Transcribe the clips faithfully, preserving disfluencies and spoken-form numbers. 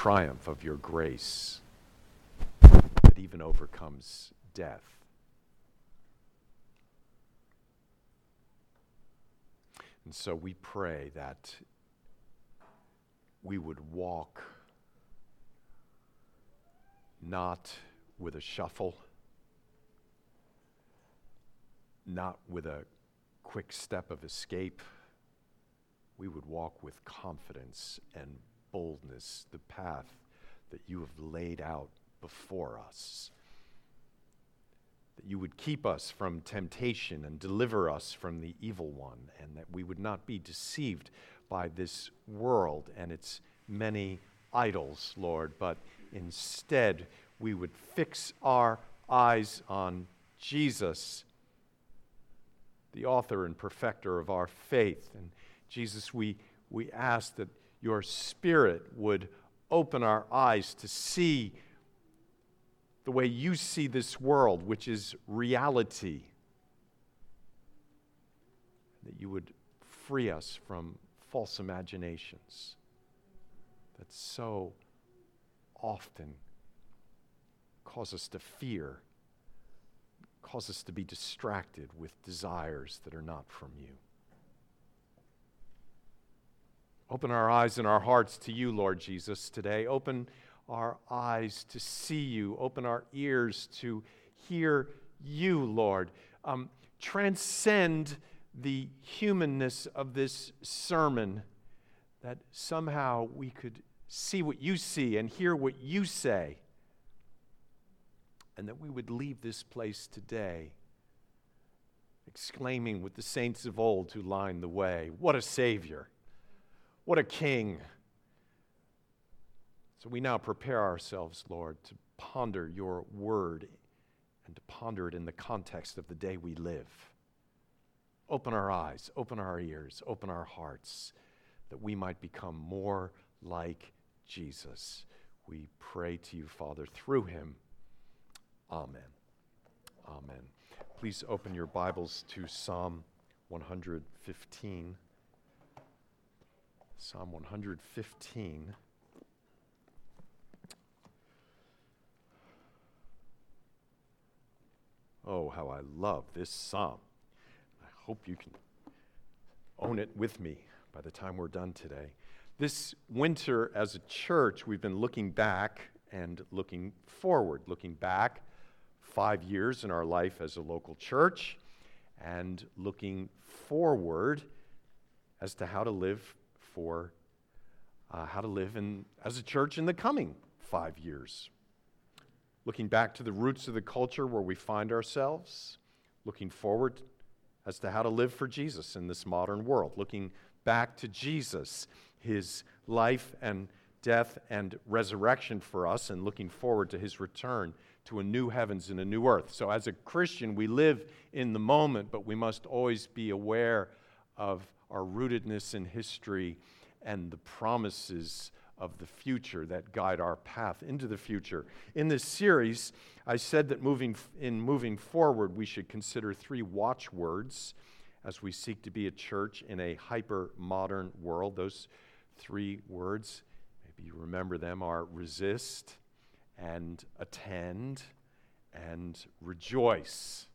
triumph of your grace that even overcomes death. And so we pray that we would walk not with a shuffle, not with a quick step of escape. We would walk with confidence and boldness the path that you have laid out before us. That you would keep us from temptation and deliver us from the evil one, and that we would not be deceived by this world and its many idols, Lord, but instead we would fix our eyes on Jesus, the author and perfecter of our faith. And Jesus, we, we ask that your Spirit would open our eyes to see the way you see this world, which is reality. That you would free us from false imaginations that so often cause us to fear, cause us to be distracted with desires that are not from you. Open our eyes and our hearts to you, Lord Jesus, today. Open our eyes to see you. Open our ears to hear you, Lord. Um, transcend the humanness of this sermon, that somehow we could see what you see and hear what you say, and that we would leave this place today exclaiming with the saints of old who lined the way, what a Savior, what a King. So we now prepare ourselves, Lord, to ponder your word and to ponder it in the context of the day we live. Open our eyes, open our ears, open our hearts, that we might become more like Jesus. We pray to you, Father, through him. Amen. Amen. Please open your Bibles to Psalm one fifteen. Psalm one fifteen. Oh, how I love this psalm. I hope you can own it with me by the time we're done today. This winter as a church, we've been looking back and looking forward. Looking back five years in our life as a local church, and looking forward as to how to live for, uh, how to live in as a church in the coming five years. Looking back to the roots of the culture where we find ourselves, looking forward as to how to live for Jesus in this modern world, looking back to Jesus, his life and death and resurrection for us, and looking forward to his return to a new heavens and a new earth. So as a Christian, we live in the moment, but we must always be aware of our rootedness in history and the promises of the future that guide our path into the future. In this series, I said that moving in moving forward, we should consider three watchwords as we seek to be a church in a hyper-modern world. Those three words, maybe you remember them, are resist and attend and rejoice.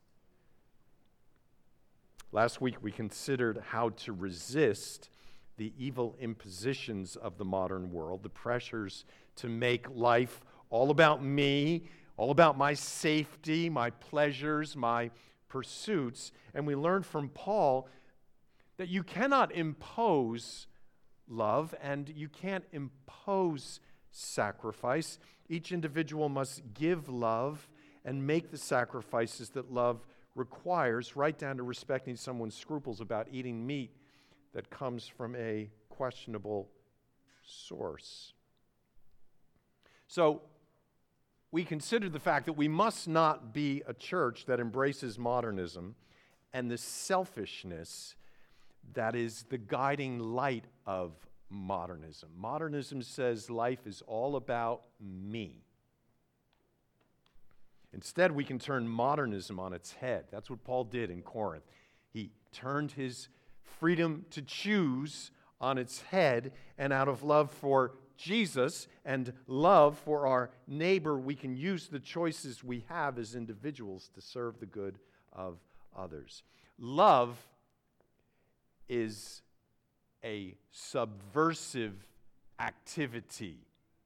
Last week, we considered how to resist the evil impositions of the modern world, the pressures to make life all about me, all about my safety, my pleasures, my pursuits. And we learned from Paul that you cannot impose love and you can't impose sacrifice. Each individual must give love and make the sacrifices that love requires, right down to respecting someone's scruples about eating meat that comes from a questionable source. So, we considered the fact that we must not be a church that embraces modernism and the selfishness that is the guiding light of modernism. Modernism says life is all about me. Instead, we can turn modernism on its head. That's what Paul did in Corinth. He turned his freedom to choose on its head, and out of love for Jesus and love for our neighbor, we can use the choices we have as individuals to serve the good of others. Love is a subversive activity.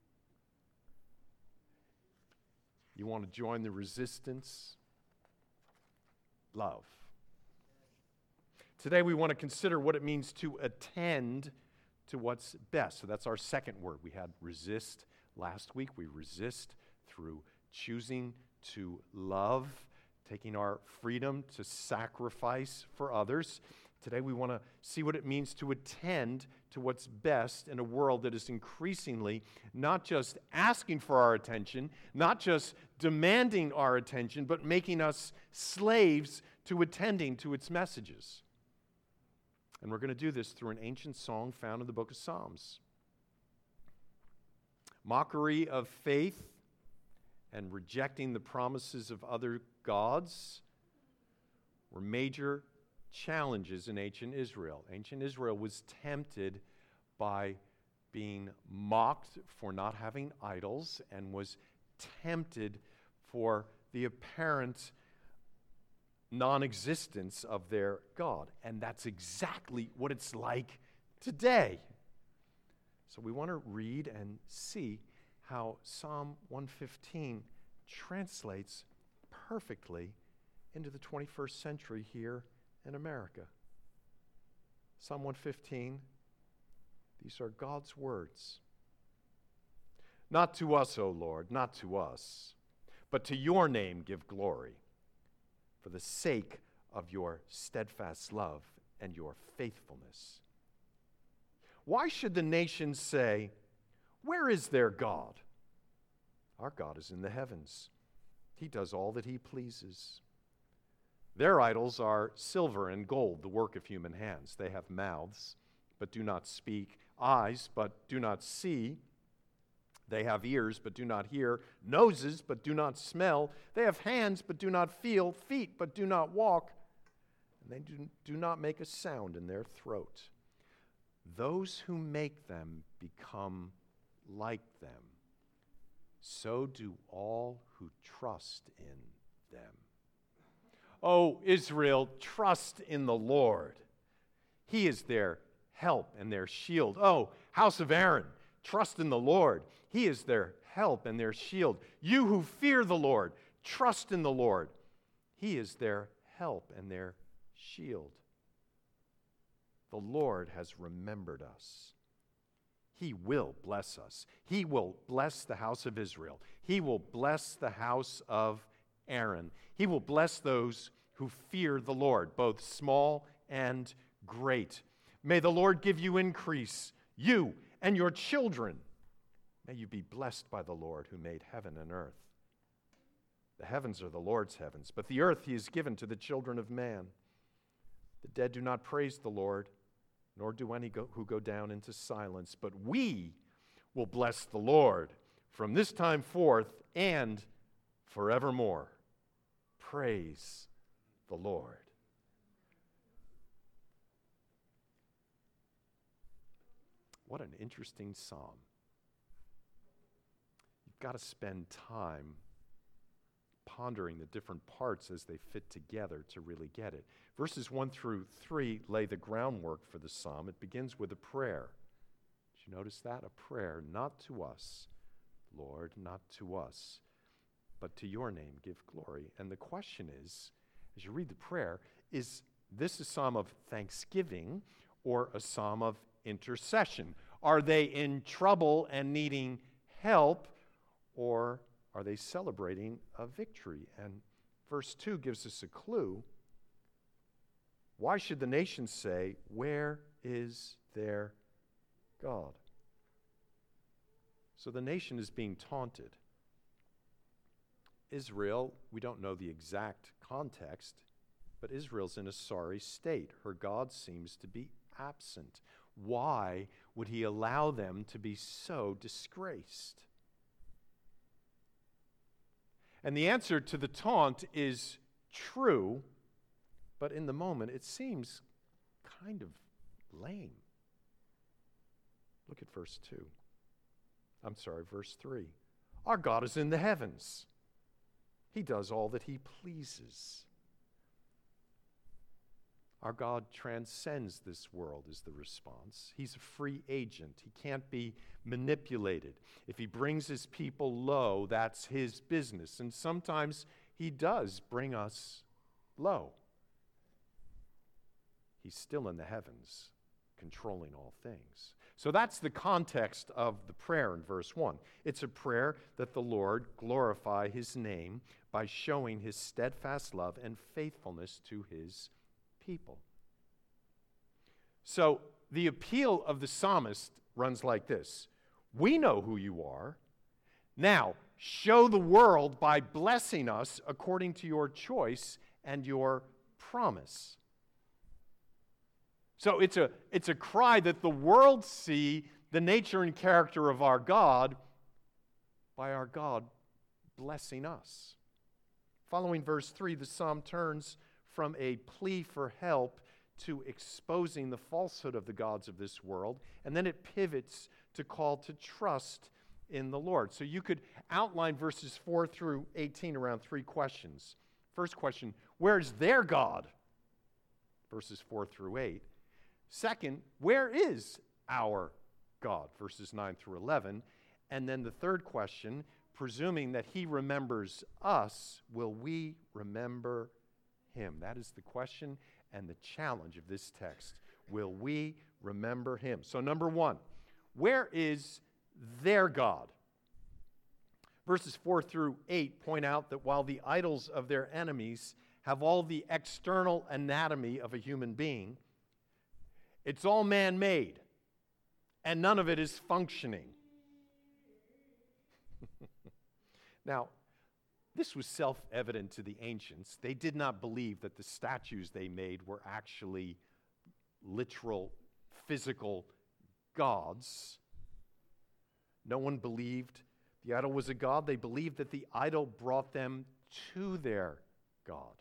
You want to join the resistance? Love. Today we want to consider what it means to attend to what's best. So that's our second word. We had resist last week. We resist through choosing to love, taking our freedom to sacrifice for others. Today we want to see what it means to attend to what's best in a world that is increasingly not just asking for our attention, not just demanding our attention, but making us slaves to attending to its messages. And we're going to do this through an ancient song found in the book of Psalms. Mockery of faith and rejecting the promises of other gods were major challenges in ancient Israel. Ancient Israel was tempted by being mocked for not having idols and was tempted for the apparent non-existence of their God. And that's exactly what it's like today. So we want to read and see how Psalm one fifteen translates perfectly into the twenty-first century here in America. Psalm one fifteen, these are God's words. Not to us, O Lord, not to us, but to your name give glory, for the sake of your steadfast love and your faithfulness. Why should the nations say, where is their God? Our God is in the heavens. He does all that he pleases. Their idols are silver and gold, the work of human hands. They have mouths, but do not speak, eyes, but do not see. They have ears, but do not hear, noses, but do not smell. They have hands, but do not feel, feet, but do not walk, and they do, do not make a sound in their throat. Those who make them become like them. So do all who trust in them. O Israel, trust in the Lord. He is their help and their shield. O house of Aaron, trust in the Lord. He is their help and their shield. You who fear the Lord, trust in the Lord. He is their help and their shield. The Lord has remembered us. He will bless us. He will bless the house of Israel. He will bless the house of Aaron. He will bless those who fear the Lord, both small and great. May the Lord give you increase, you and your children. May you be blessed by the Lord who made heaven and earth. The heavens are the Lord's heavens, but the earth he has given to the children of man. The dead do not praise the Lord, nor do any go, who go down into silence, but we will bless the Lord from this time forth and forevermore. Praise the Lord. What an interesting psalm. You've got to spend time pondering the different parts as they fit together to really get it. Verses one through three lay the groundwork for the psalm. It begins with a prayer. Did you notice that? A prayer, not to us, Lord, not to us, but to your name give glory. And the question is, as you read the prayer, is this a psalm of thanksgiving or a psalm of intercession? Are they in trouble and needing help, or are they celebrating a victory? And verse two gives us a clue. Why should the nations say, where is their God? So the nation is being taunted. Israel, we don't know the exact context, but Israel's in a sorry state. Her God seems to be absent. Why would he allow them to be so disgraced? And the answer to the taunt is true, but in the moment it seems kind of lame. Look at verse two. I'm sorry, verse three. Our God is in the heavens. He does all that he pleases. Our God transcends this world is the response. He's a free agent. He can't be manipulated. If he brings his people low, that's his business. And sometimes he does bring us low. He's still in the heavens, controlling all things. So that's the context of the prayer in verse one. It's a prayer that the Lord glorify his name by showing his steadfast love and faithfulness to his people. So the appeal of the psalmist runs like this. We know who you are. Now, show the world by blessing us according to your choice and your promise. So it's a, it's a cry that the world see the nature and character of our God by our God blessing us. Following verse three, the psalm turns from a plea for help to exposing the falsehood of the gods of this world, and then it pivots to call to trust in the Lord. So you could outline verses four through eighteen around three questions. First question, where's their God? Verses four through eight. Second, where is our God? Verses nine through eleven. And then the third question, presuming that he remembers us, will we remember him? That is the question and the challenge of this text. Will we remember him? So number one, where is their God? Verses four through eight point out that while the idols of their enemies have all the external anatomy of a human being, it's all man-made, and none of it is functioning. Now, this was self-evident to the ancients. They did not believe that the statues they made were actually literal, physical gods. No one believed the idol was a god. They believed that the idol brought them to their God.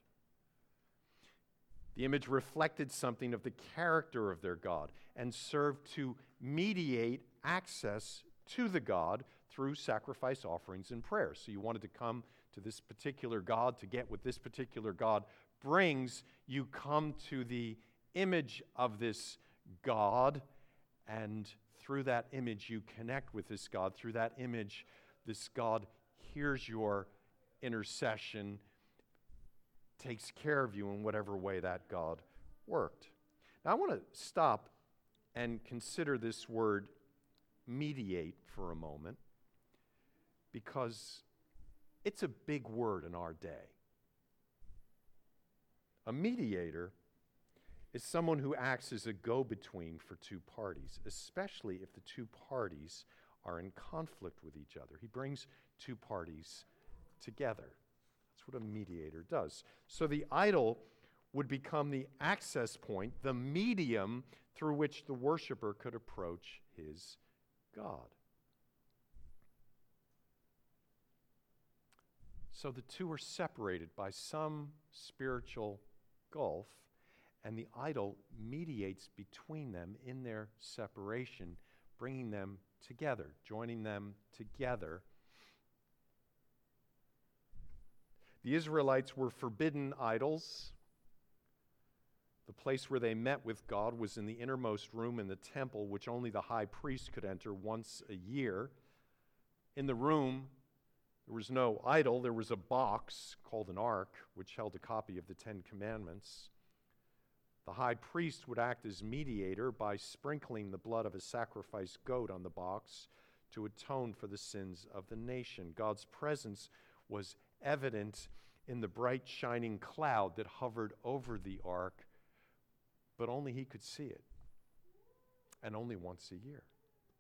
The image reflected something of the character of their God and served to mediate access to the God through sacrifice offerings and prayers. So you wanted to come to this particular God to get what this particular God brings. You come to the image of this God, and through that image you connect with this God. Through that image, this God hears your intercession, takes care of you in whatever way that God worked. Now I want to stop and consider this word mediate for a moment, because it's a big word in our day. A mediator is someone who acts as a go-between for two parties, especially if the two parties are in conflict with each other. He brings two parties together. That's what a mediator does. So the idol would become the access point, the medium through which the worshiper could approach his God. So the two are separated by some spiritual gulf, and the idol mediates between them in their separation, bringing them together, joining them together. The Israelites were forbidden idols. The place where they met with God was in the innermost room in the temple, which only the high priest could enter once a year. In the room, there was no idol. There was a box called an ark, which held a copy of the Ten Commandments. The high priest would act as mediator by sprinkling the blood of a sacrificed goat on the box to atone for the sins of the nation. God's presence was evident in the bright shining cloud that hovered over the ark, but only he could see it, and only once a year.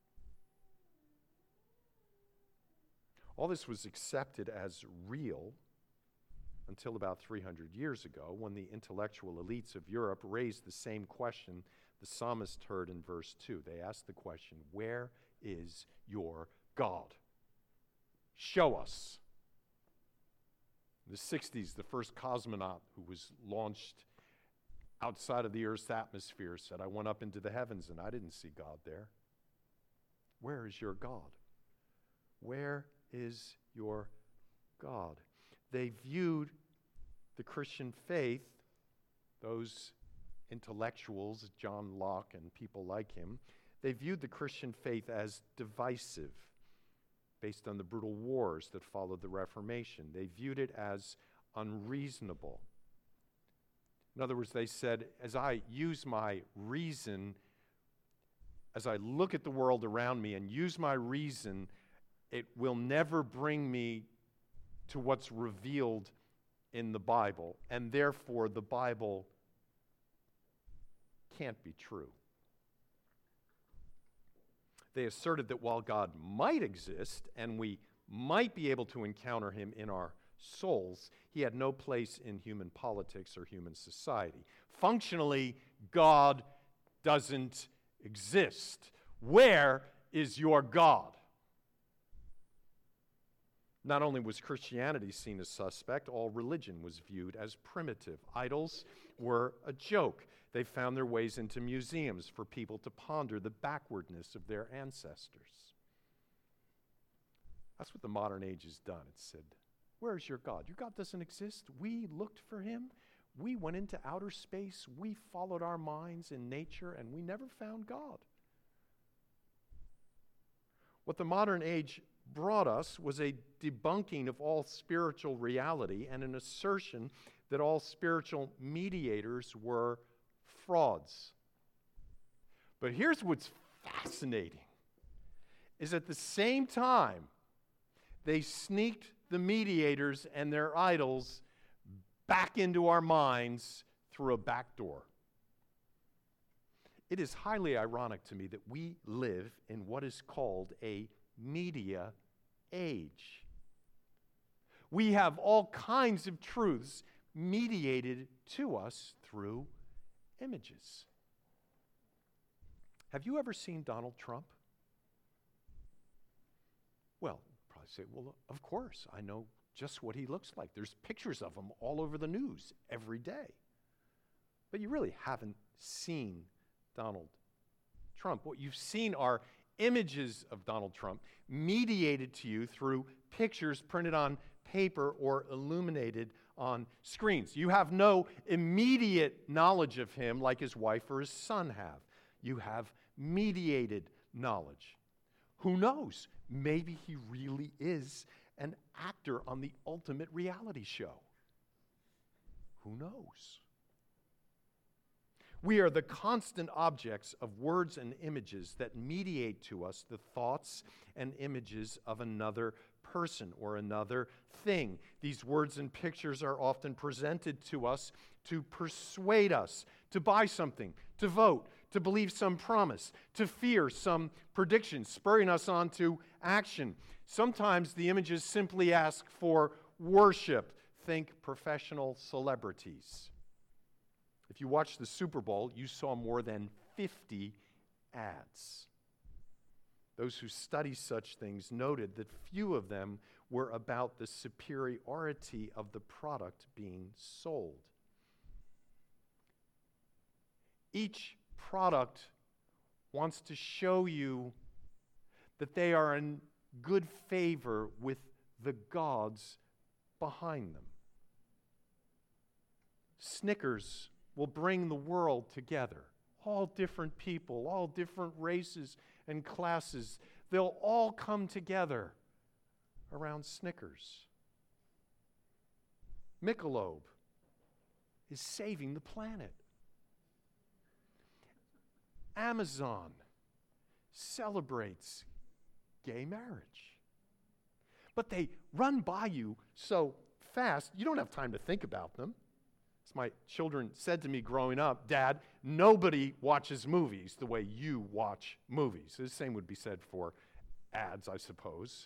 All this was accepted as real until about three hundred years ago, when the intellectual elites of Europe raised the same question the psalmist heard in verse two. They asked the question, where is your God? Show us. In the sixties, the first cosmonaut who was launched outside of the Earth's atmosphere said, I went up into the heavens and I didn't see God there. Where is your God? Where is your God? They viewed the Christian faith, those intellectuals, John Locke and people like him, they viewed the Christian faith as divisive based on the brutal wars that followed the Reformation. They viewed it as unreasonable. In other words, they said, as I use my reason, as I look at the world around me and use my reason, it will never bring me to what's revealed in the Bible, and therefore the Bible can't be true. They asserted that while God might exist and we might be able to encounter him in our souls, he had no place in human politics or human society. Functionally, God doesn't exist. Where is your God? Not only was Christianity seen as suspect, all religion was viewed as primitive. Idols were a joke. They found their ways into museums for people to ponder the backwardness of their ancestors. That's what the modern age has done. It said, where is your God? Your God doesn't exist. We looked for him. We went into outer space. We followed our minds in nature, and we never found God. What the modern age brought us was a debunking of all spiritual reality and an assertion that all spiritual mediators were frauds. But here's what's fascinating, is at the same time, they sneaked the mediators and their idols back into our minds through a back door. It is highly ironic to me that we live in what is called a media age. We have all kinds of truths mediated to us through images. Have you ever seen Donald Trump? Well, you'll probably say, well, of course, I know just what he looks like. There's pictures of him all over the news every day. But you really haven't seen Donald Trump. What you've seen are images of Donald Trump mediated to you through pictures printed on paper or illuminated on screens. You have no immediate knowledge of him like his wife or his son have. You have mediated knowledge. Who knows? Maybe he really is an actor on the ultimate reality show. Who knows? We are the constant objects of words and images that mediate to us the thoughts and images of another person or another thing. These words and pictures are often presented to us to persuade us to buy something, to vote, to believe some promise, to fear some prediction, spurring us on to action. Sometimes the images simply ask for worship. Think professional celebrities. If you watched the Super Bowl, you saw more than fifty ads. Those who study such things noted that few of them were about the superiority of the product being sold. Each product wants to show you that they are in good favor with the gods behind them. Snickers will bring the world together. All different people, all different races and classes, they'll all come together around Snickers. Michelob is saving the planet. Amazon celebrates gay marriage. But they run by you so fast, you don't have time to think about them. As my children said to me growing up, Dad, nobody watches movies the way you watch movies. The same would be said for ads, I suppose.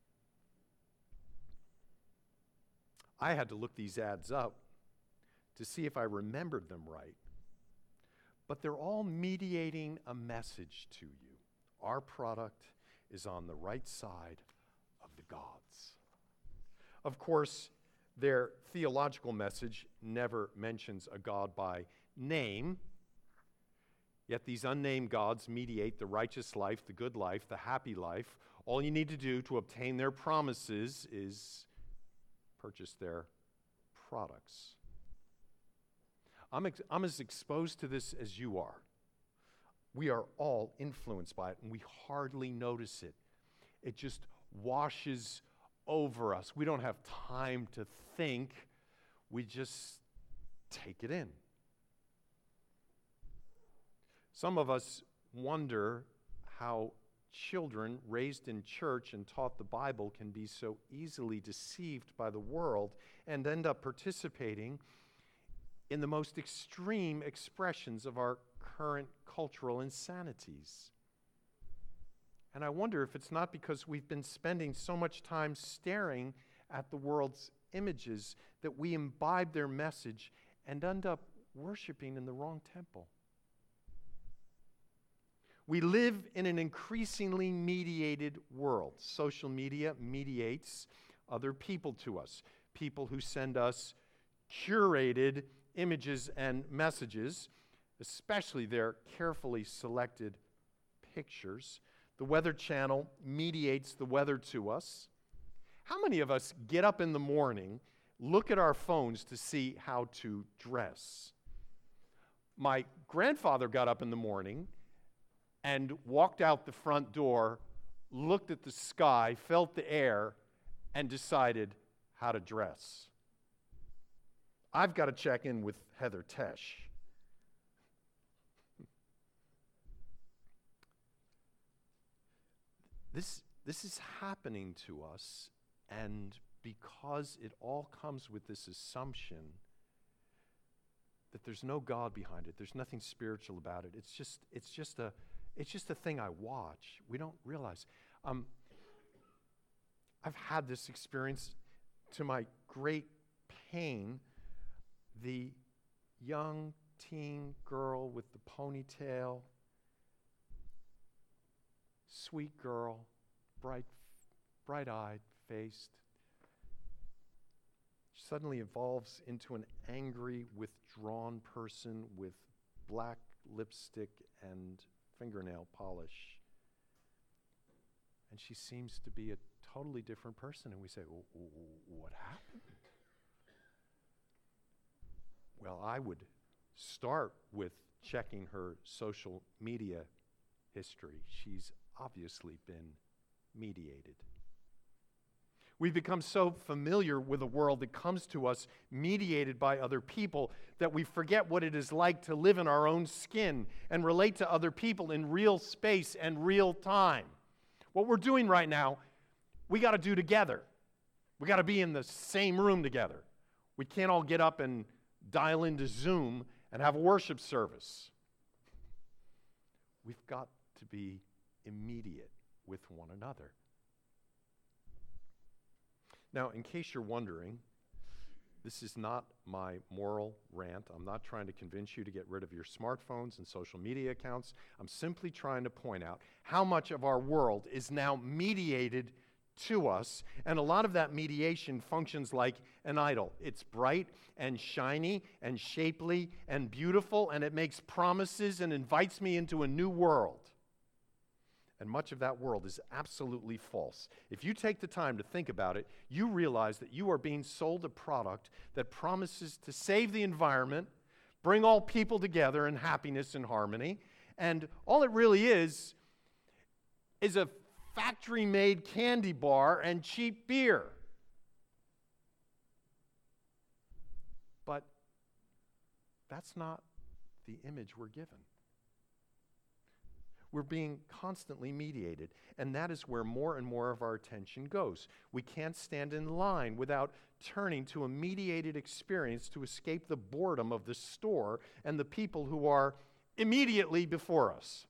I had to look these ads up to see if I remembered them right. But they're all mediating a message to you. Our product is on the right side of the gods. Of course, their theological message never mentions a God by name, yet these unnamed gods mediate the righteous life, the good life, the happy life, All you need to do to obtain their promises is purchase their products. I'm, ex- I'm as exposed to this as you are. We are all influenced by it, and we hardly notice it. It just washes over us. We don't have time to think. We just take it in. Some of us wonder how children raised in church and taught the Bible can be so easily deceived by the world and end up participating in the most extreme expressions of our current cultural insanities. And I wonder if it's not because we've been spending so much time staring at the world's images that we imbibe their message and end up worshiping in the wrong temple. We live in an increasingly mediated world. Social media mediates other people to us, people who send us curated images and messages, especially their carefully selected pictures. The Weather Channel mediates the weather to us. How many of us get up in the morning, look at our phones to see how to dress? My grandfather got up in the morning and walked out the front door, looked at the sky, felt the air, and decided how to dress. I've got to check in with Heather Tesh. This, this is happening to us, and because it all comes with this assumption that there's no God behind it, there's nothing spiritual about it. It's just, it's just a, it's just a thing I watch. We don't realize. Um, I've had this experience to my great pain. The young teen girl with the ponytail, sweet girl, bright, bright-eyed, faced, suddenly evolves into an angry, withdrawn person with black lipstick and fingernail polish. And she seems to be a totally different person. And we say, well, what happened? Well, I would start with checking her social media history. She's obviously been mediated. We've become so familiar with a world that comes to us mediated by other people that we forget what it is like to live in our own skin and relate to other people in real space and real time. What we're doing right now, we got to do together. We got to be in the same room together. We can't all get up and dial into Zoom and have a worship service. We've got to be immediate with one another. Now, in case you're wondering, this is not my moral rant. I'm not trying to convince you to get rid of your smartphones and social media accounts. I'm simply trying to point out how much of our world is now mediated to us, and a lot of that mediation functions like an idol. It's bright and shiny and shapely and beautiful, and it makes promises and invites me into a new world. And much of that world is absolutely false. If you take the time to think about it, you realize that you are being sold a product that promises to save the environment, bring all people together in happiness and harmony, and all it really is is a factory-made candy bar and cheap beer. But that's not the image we're given. We're being constantly mediated, and that is where more and more of our attention goes. We can't stand in line without turning to a mediated experience to escape the boredom of the store and the people who are immediately before us.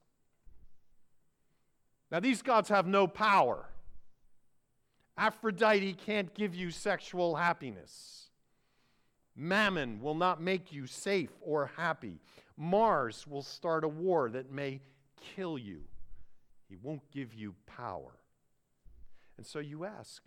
Now, these gods have no power. Aphrodite can't give you sexual happiness. Mammon will not make you safe or happy. Mars will start a war that may kill you. He won't give you power. And so you ask,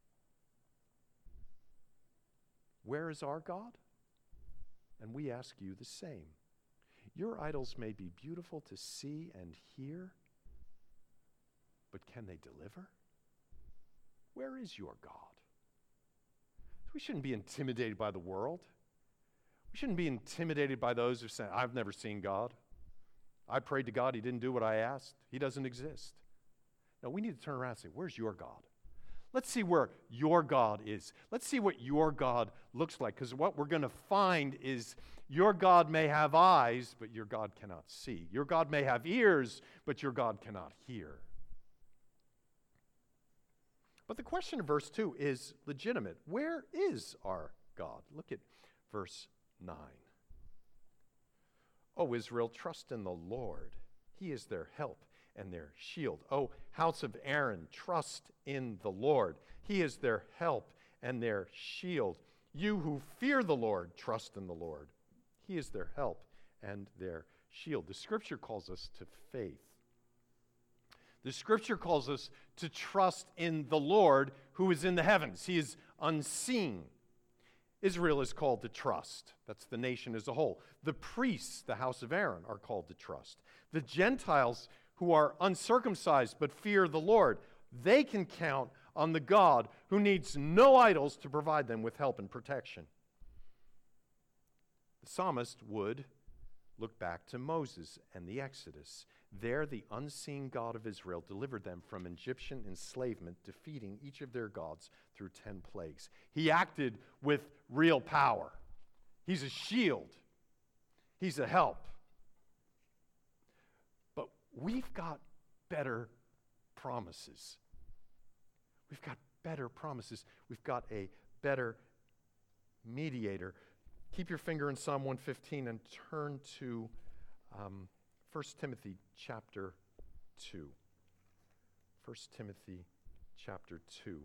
where is our God? And we ask you the same. Your idols may be beautiful to see and hear, but can they deliver? Where is your God? We shouldn't be intimidated by the world. We shouldn't be intimidated by those who say, I've never seen God. I prayed to God, he didn't do what I asked. He doesn't exist. No, we need to turn around and say, where's your God? Let's see where your God is. Let's see what your God looks like, because what we're going to find is your God may have eyes, but your God cannot see. Your God may have ears, but your God cannot hear. But the question of verse two is legitimate. Where is our God? Look at verse nine. O Israel, trust in the Lord. He is their help and their shield. O house of Aaron, trust in the Lord. He is their help and their shield. You who fear the Lord, trust in the Lord. He is their help and their shield. The Scripture calls us to faith. The Scripture calls us to trust in the Lord who is in the heavens. He is unseen. Israel is called to trust. That's the nation as a whole. The priests, the house of Aaron, are called to trust. The Gentiles who are uncircumcised but fear the Lord, they can count on the God who needs no idols to provide them with help and protection. The psalmist would look back to Moses and the Exodus. There, the unseen God of Israel delivered them from Egyptian enslavement, defeating each of their gods through ten plagues. He acted with real power. He's a shield. He's a help. But we've got better promises. We've got better promises. We've got a better mediator. Keep your finger in Psalm one fifteen and turn to um, First Timothy chapter two. First Timothy chapter two.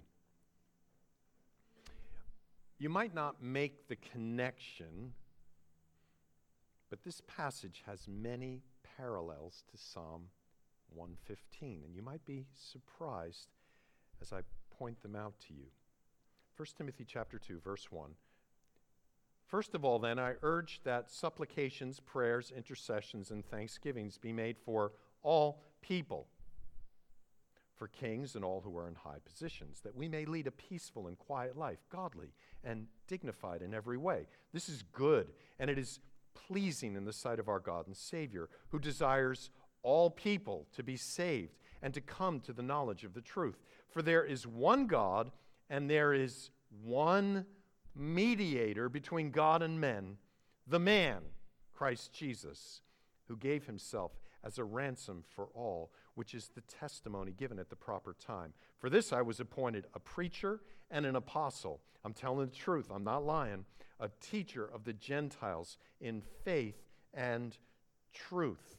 You might not make the connection, but this passage has many parallels to Psalm one fifteen, and you might be surprised as I point them out to you. First Timothy chapter two, verse one. First of all, then, I urge that supplications, prayers, intercessions, and thanksgivings be made for all people, for kings and all who are in high positions, that we may lead a peaceful and quiet life, godly and dignified in every way. This is good, and it is pleasing in the sight of our God and Savior, who desires all people to be saved and to come to the knowledge of the truth. For there is one God, and there is one mediator between God and men, the man, Christ Jesus, who gave himself as a ransom for all, which is the testimony given at the proper time. For this I was appointed a preacher and an apostle. I'm telling the truth, I'm not lying. A teacher of the Gentiles in faith and truth.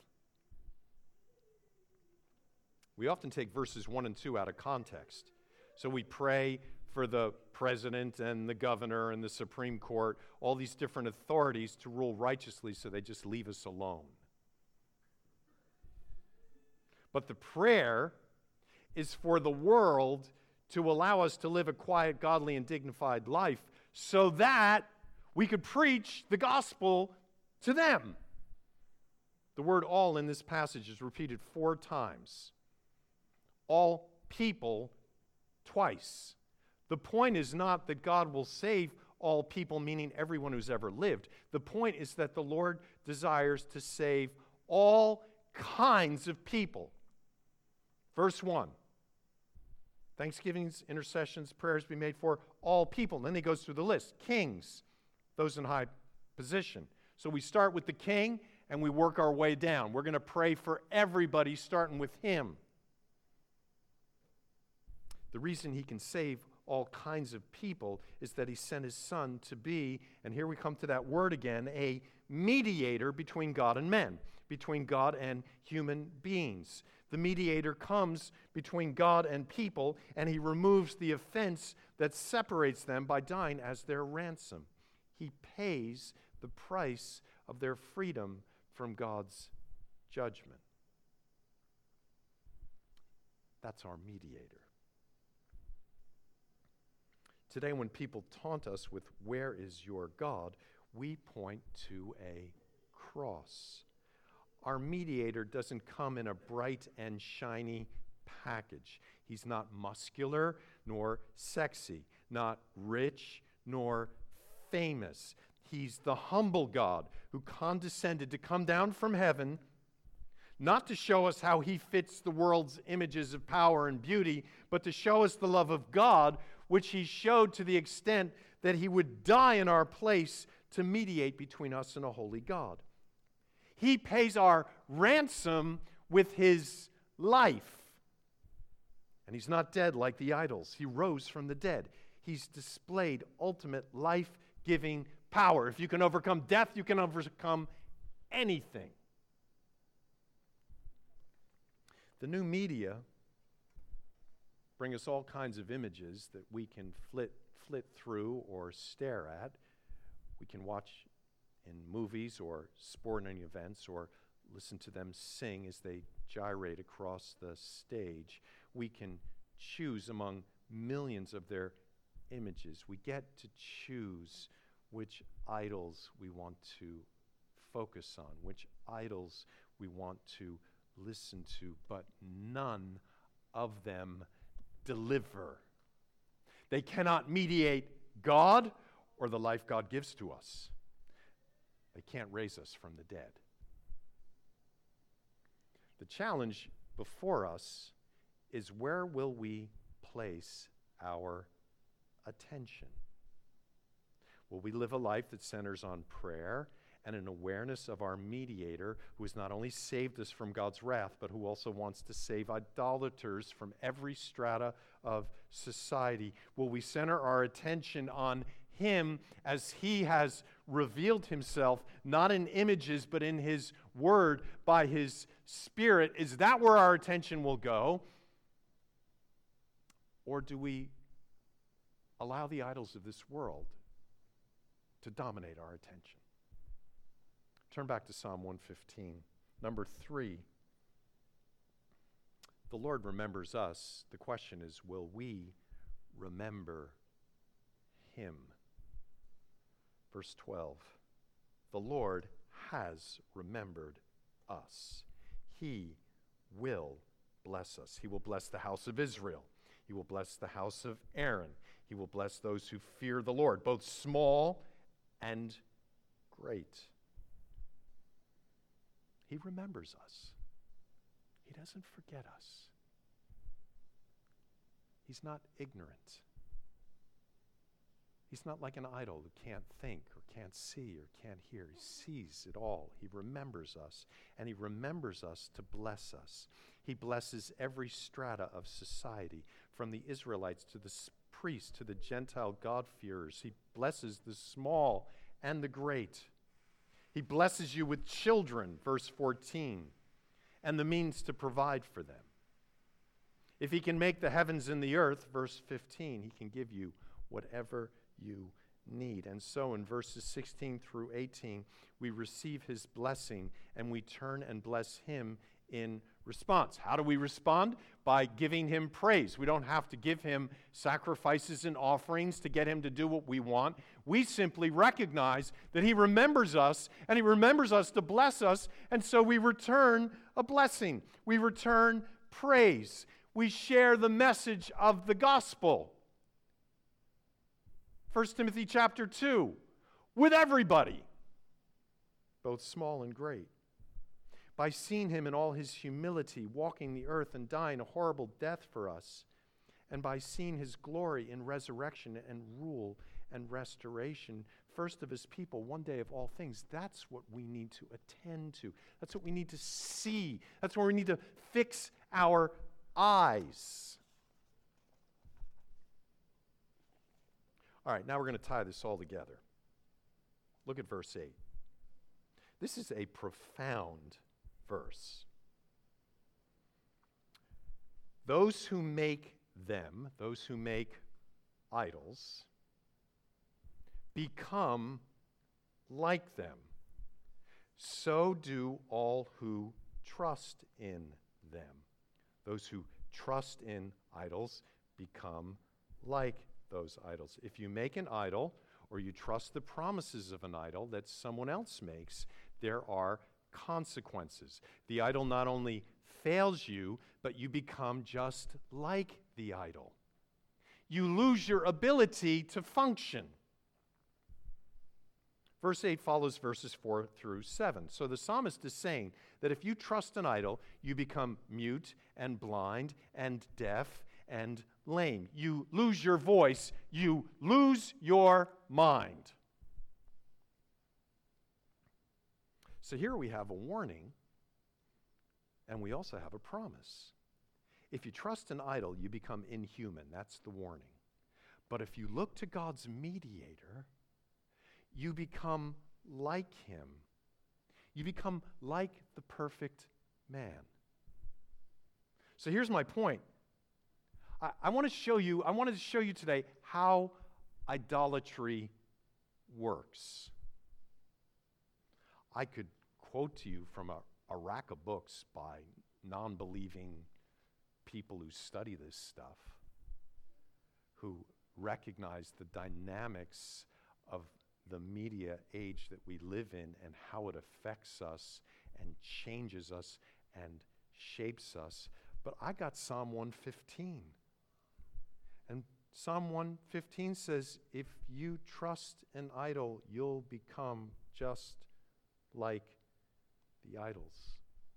We often take verses one and two out of context. So we pray for the president and the governor and the Supreme Court, all these different authorities to rule righteously, so they just leave us alone. But the prayer is for the world to allow us to live a quiet, godly, and dignified life so that we could preach the gospel to them. The word all in this passage is repeated four times. All people twice. The point is not that God will save all people, meaning everyone who's ever lived. The point is that the Lord desires to save all kinds of people. Verse one, thanksgivings, intercessions, prayers be made for all people. And then he goes through the list. Kings, those in high position. So we start with the king and we work our way down. We're going to pray for everybody, starting with him. The reason he can save all kinds of people is that he sent his son to be, and here we come to that word again, a mediator between God and men, between God and human beings. The mediator comes between God and people, and he removes the offense that separates them by dying as their ransom. He pays the price of their freedom from God's judgment. That's our mediator. Today, when people taunt us with, "Where is your God?" we point to a cross. Our mediator doesn't come in a bright and shiny package. He's not muscular nor sexy, not rich nor famous. He's the humble God who condescended to come down from heaven, not to show us how he fits the world's images of power and beauty, but to show us the love of God, which he showed to the extent that he would die in our place to mediate between us and a holy God. He pays our ransom with his life. And he's not dead like the idols. He rose from the dead. He's displayed ultimate life-giving power. If you can overcome death, you can overcome anything. The new media bring us all kinds of images that we can flit, flit through or stare at. We can watch in movies or sporting events or listen to them sing as they gyrate across the stage. We can choose among millions of their images. We get to choose which idols we want to focus on, which idols we want to listen to, but none of them deliver. They cannot mediate God or the life God gives to us. They can't raise us from the dead. The challenge before us is, where will we place our attention? Will we live a life that centers on prayer and an awareness of our mediator, who has not only saved us from God's wrath, but who also wants to save idolaters from every strata of society? Will we center our attention on him as he has revealed himself, not in images, but in his word by his Spirit? Is that where our attention will go? Or do we allow the idols of this world to dominate our attention? Turn back to Psalm one fifteen. Number three, the Lord remembers us. The question is, will we remember him? Verse twelve, the Lord has remembered us. He will bless us. He will bless the house of Israel. He will bless the house of Aaron. He will bless those who fear the Lord, both small and great. He remembers us. He doesn't forget us. He's not ignorant. He's not like an idol who can't think or can't see or can't hear. He sees it all. He remembers us, and he remembers us to bless us. He blesses every strata of society, from the Israelites to the priests to the Gentile God-fearers. He blesses the small and the great. He blesses you with children, verse fourteen, and the means to provide for them. If he can make the heavens and the earth, verse fifteen, he can give you whatever you need. And so in verses sixteen through eighteen, we receive his blessing and we turn and bless him in response. How do we respond? By giving him praise. We don't have to give him sacrifices and offerings to get him to do what we want. We simply recognize that he remembers us, and he remembers us to bless us, and so we return a blessing. We return praise. We share the message of the gospel. First Timothy chapter two, with everybody, both small and great. By seeing him in all his humility, walking the earth and dying a horrible death for us, and by seeing his glory in resurrection and rule and restoration, first of his people, one day of all things. That's what we need to attend to. That's what we need to see. That's where we need to fix our eyes. All right, now we're going to tie this all together. Look at verse eight. This is a profound verse. Those who make them, those who make idols, become like them. So do all who trust in them. Those who trust in idols become like those idols. If you make an idol, or you trust the promises of an idol that someone else makes, there are consequences. The idol not only fails you, but you become just like the idol. You lose your ability to function. Verse eight follows verses four through seven. So the psalmist is saying that if you trust an idol, you become mute and blind and deaf and lame. You lose your voice. You lose your mind. So here we have a warning, and we also have a promise. If you trust an idol, you become inhuman. That's the warning. But if you look to God's mediator, you become like him. You become like the perfect man. So here's my point. I, I want to show you, I wanted to show you today how idolatry works. I could quote to you from a, a rack of books by non-believing people who study this stuff, who recognize the dynamics of the media age that we live in and how it affects us and changes us and shapes us. But I got Psalm one fifteen. And Psalm one fifteen says, if you trust an idol, you'll become just like the idols.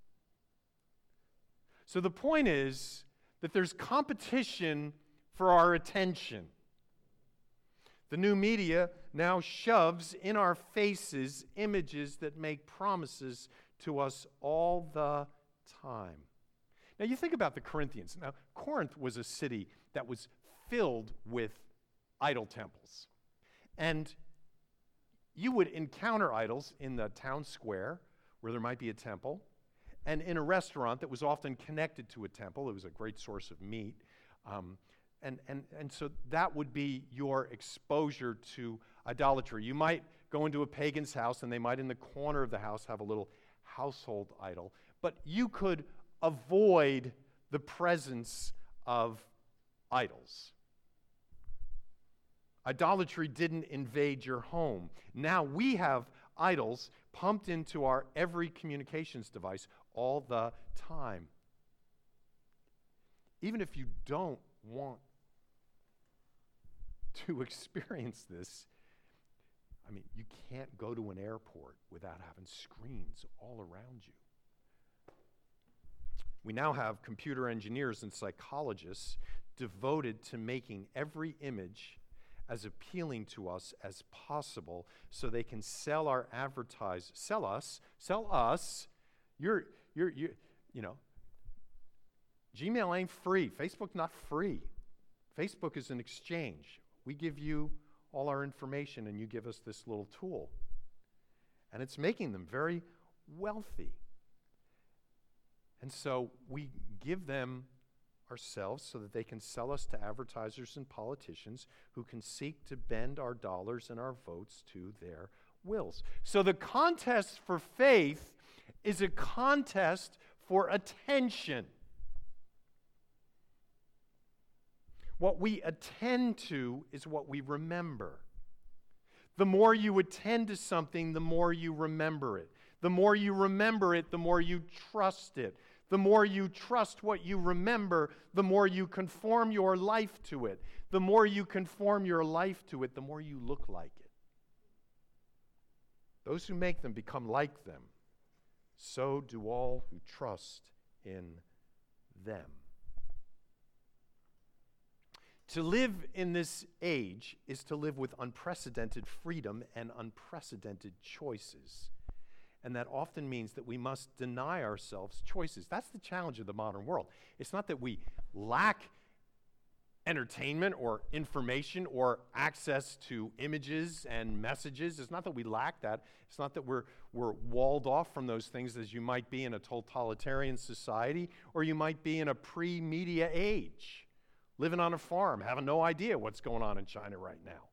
So the point is that there's competition for our attention. The new media now shoves in our faces images that make promises to us all the time. Now you think about the Corinthians. Now Corinth was a city that was filled with idol temples. And you would encounter idols in the town square where there might be a temple, and in a restaurant that was often connected to a temple. It was a great source of meat. Um, and, and, and so that would be your exposure to idolatry. You might go into a pagan's house, and they might in the corner of the house have a little household idol. But you could avoid the presence of idols. Idolatry didn't invade your home. Now we have idols pumped into our every communications device all the time. Even if you don't want to experience this, I mean, you can't go to an airport without having screens all around you. We now have computer engineers and psychologists devoted to making every image as appealing to us as possible so they can sell our advertise, sell us, sell us. You're, you're, you you know, Gmail ain't free. Facebook not free. Facebook is an exchange. We give you all our information and you give us this little tool. And it's making them very wealthy. And so we give them ourselves so that they can sell us to advertisers and politicians who can seek to bend our dollars and our votes to their wills. So the contest for faith is a contest for attention. What we attend to is what we remember. The more you attend to something, the more you remember it. The more you remember it, the more you trust it. The more you trust what you remember, the more you conform your life to it. The more you conform your life to it, the more you look like it. Those who make them become like them. So do all who trust in them. To live in this age is to live with unprecedented freedom and unprecedented choices. And that often means that we must deny ourselves choices. That's the challenge of the modern world. It's not that we lack entertainment or information or access to images and messages. It's not that we lack that. It's not that we're, we're walled off from those things as you might be in a totalitarian society or you might be in a pre-media age, living on a farm, having no idea what's going on in China right now.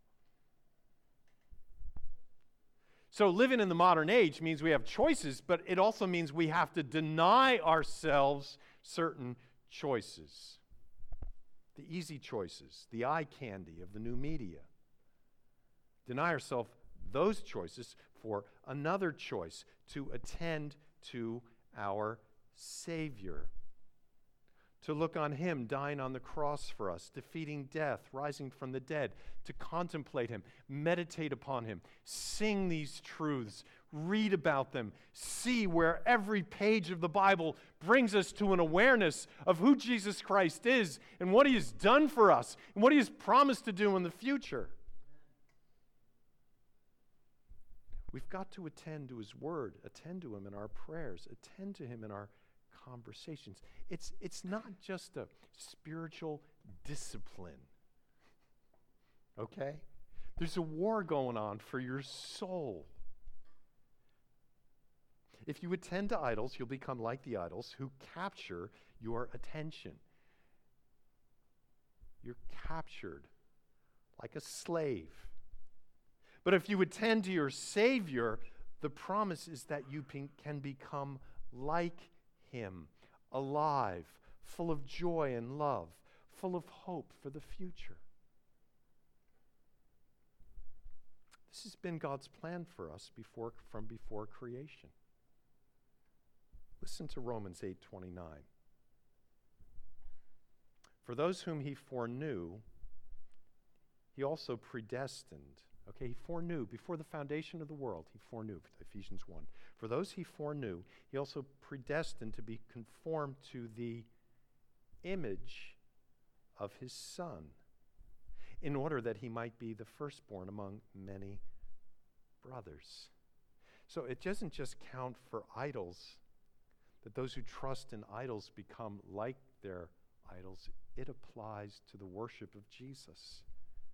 So living in the modern age means we have choices, but it also means we have to deny ourselves certain choices. The easy choices, the eye candy of the new media. Deny ourselves those choices for another choice, to attend to our Savior. to look on him dying on the cross for us, defeating death, rising from the dead, to contemplate him, meditate upon him, sing these truths, read about them, see where every page of the Bible brings us to an awareness of who Jesus Christ is and what he has done for us and what he has promised to do in the future. We've got to attend to his word, attend to him in our prayers, attend to him in our conversations. It's, it's not just a spiritual discipline, okay? There's a war going on for your soul. If you attend to idols, you'll become like the idols who capture your attention. You're captured like a slave. But if you attend to your Savior, the promise is that you can become like him, alive, full of joy and love, full of hope for the future. This has been God's plan for us before, from before creation. Listen to Romans eight twenty-nine. For those whom he foreknew, he also predestined. Okay, he foreknew before the foundation of the world. He foreknew, Ephesians one. For those he foreknew, he also predestined to be conformed to the image of his Son, in order that he might be the firstborn among many brothers. So it doesn't just count for idols, that those who trust in idols become like their idols. It applies to the worship of Jesus.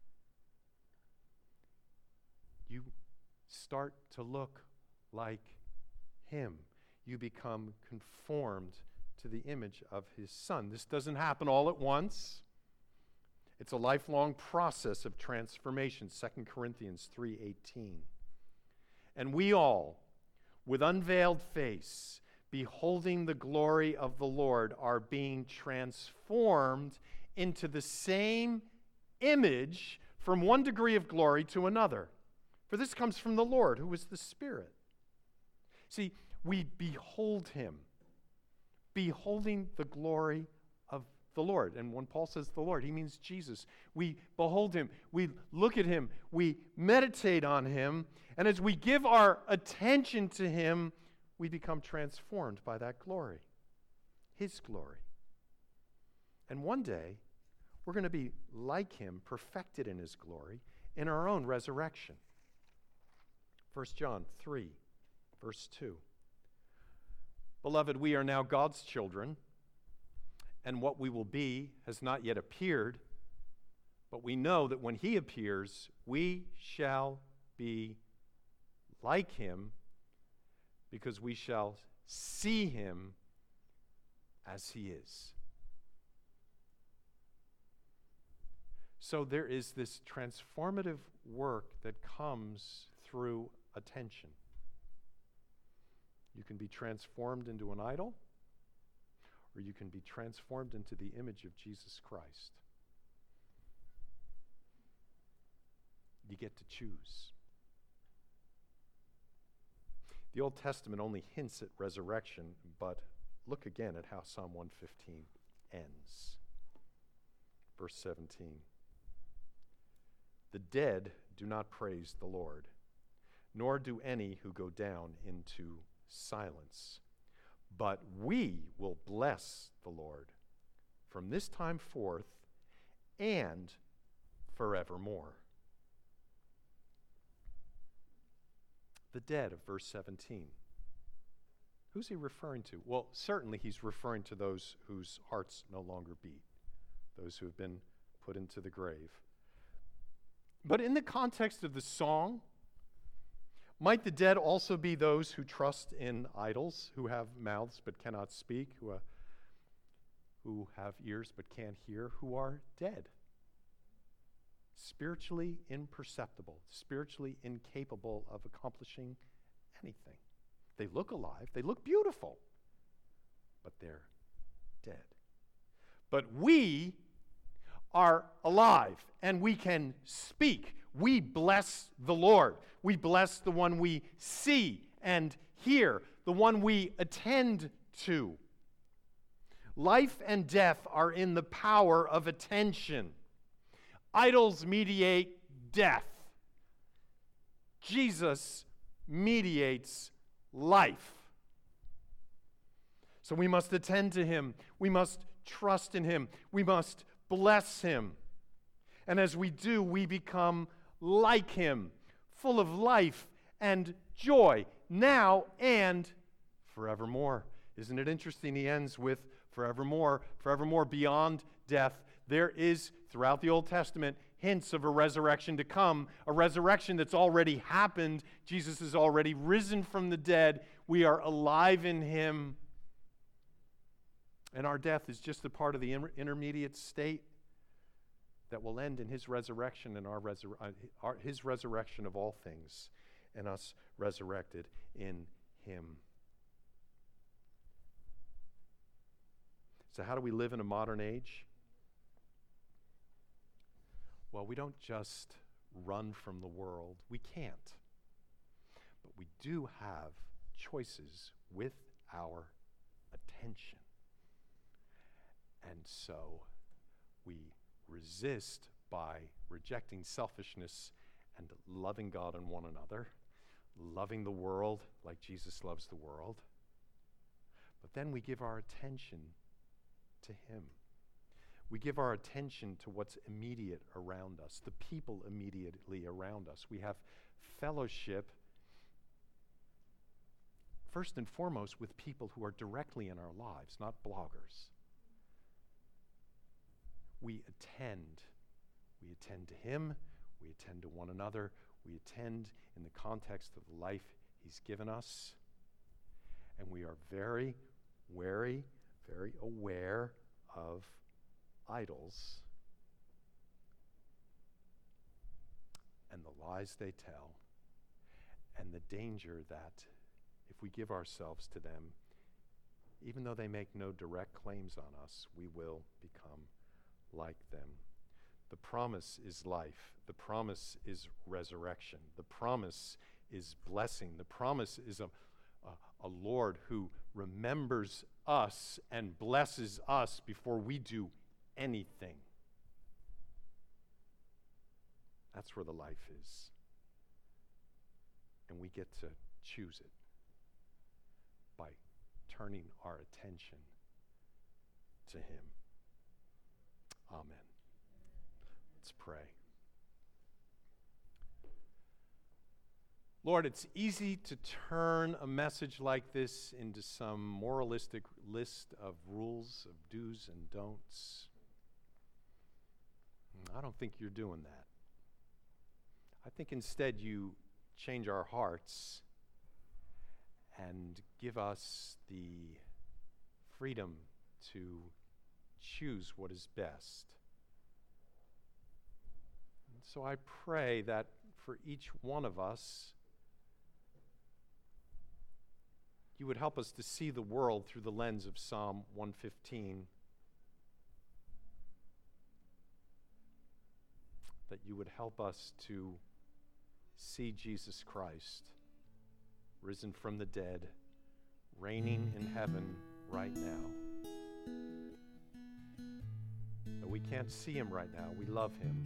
You start to look like him. You become conformed to the image of his Son. This doesn't happen all at once. It's a lifelong process of transformation, Second Corinthians three eighteen. And we all, with unveiled face, beholding the glory of the Lord, are being transformed into the same image from one degree of glory to another. For this comes from the Lord, who is the Spirit. See, we behold him, beholding the glory of the Lord. And when Paul says the Lord, he means Jesus. We behold him, we look at him, we meditate on him, and as we give our attention to him, we become transformed by that glory, his glory. And one day, we're going to be like him, perfected in his glory, in our own resurrection. First John three, verse two. Beloved, we are now God's children, and what we will be has not yet appeared, but we know that when he appears, we shall be like him, because we shall see him as he is. So there is this transformative work that comes through attention. You can be transformed into an idol, or you can be transformed into the image of Jesus Christ. You get to choose. The Old Testament only hints at resurrection, but look again at how Psalm one fifteen ends. Verse seventeen. The dead do not praise the Lord, nor do any who go down into silence. But we will bless the Lord from this time forth and forevermore. The dead of verse seventeen. Who's he referring to? Well, certainly he's referring to those whose hearts no longer beat, those who have been put into the grave. But in the context of the song, might the dead also be those who trust in idols, who have mouths but cannot speak, who, uh, who have ears but can't hear, who are dead? Spiritually imperceptible, spiritually incapable of accomplishing anything. They look alive, they look beautiful, but they're dead. But we are alive and we can speak. We bless the Lord. We bless the one we see and hear, the one we attend to. Life and death are in the power of attention. Idols mediate death. Jesus mediates life. So we must attend to him. We must trust in him. We must bless him. And as we do, we become like him, full of life and joy, now and forevermore. Isn't it interesting? He ends with forevermore, forevermore beyond death. There is, throughout the Old Testament, hints of a resurrection to come, a resurrection that's already happened. Jesus is already risen from the dead. We are alive in him. And our death is just a part of the inter- intermediate state that will end in his resurrection and our, resur- uh, our his resurrection of all things, and us resurrected in him. So how do we live in a modern age? Well, we don't just run from the world. We can't. But we do have choices with our attention. And so we resist by rejecting selfishness and loving God and one another, loving the world like Jesus loves the world. But then we give our attention to him. We give our attention to what's immediate around us, the people immediately around us. We have fellowship, first and foremost, with people who are directly in our lives, not bloggers. We attend. We attend to him. We attend to one another. We attend in the context of the life he's given us. And we are very wary, very aware of idols and the lies they tell, and the danger that if we give ourselves to them, even though they make no direct claims on us, we will become like them. The promise is life. The promise is resurrection. The promise is blessing. The promise is a, a, a Lord who remembers us and blesses us before we do anything. That's where the life is. And we get to choose it by turning our attention to him. Amen. Let's pray. Lord, it's easy to turn a message like this into some moralistic list of rules, of do's and don'ts. I don't think you're doing that. I think instead you change our hearts and give us the freedom to choose what is best. And so I pray that for each one of us, you would help us to see the world through the lens of Psalm one fifteen, that you would help us to see Jesus Christ, risen from the dead, reigning in heaven right now. Though we can't see him right now, we love him.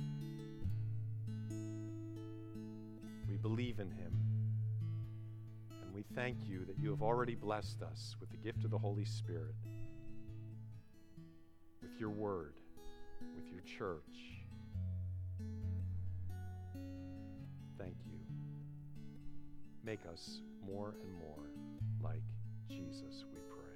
We believe in him. And we thank you that you have already blessed us with the gift of the Holy Spirit, with your word, with your church. Thank you. Make us more and more like Jesus, we pray.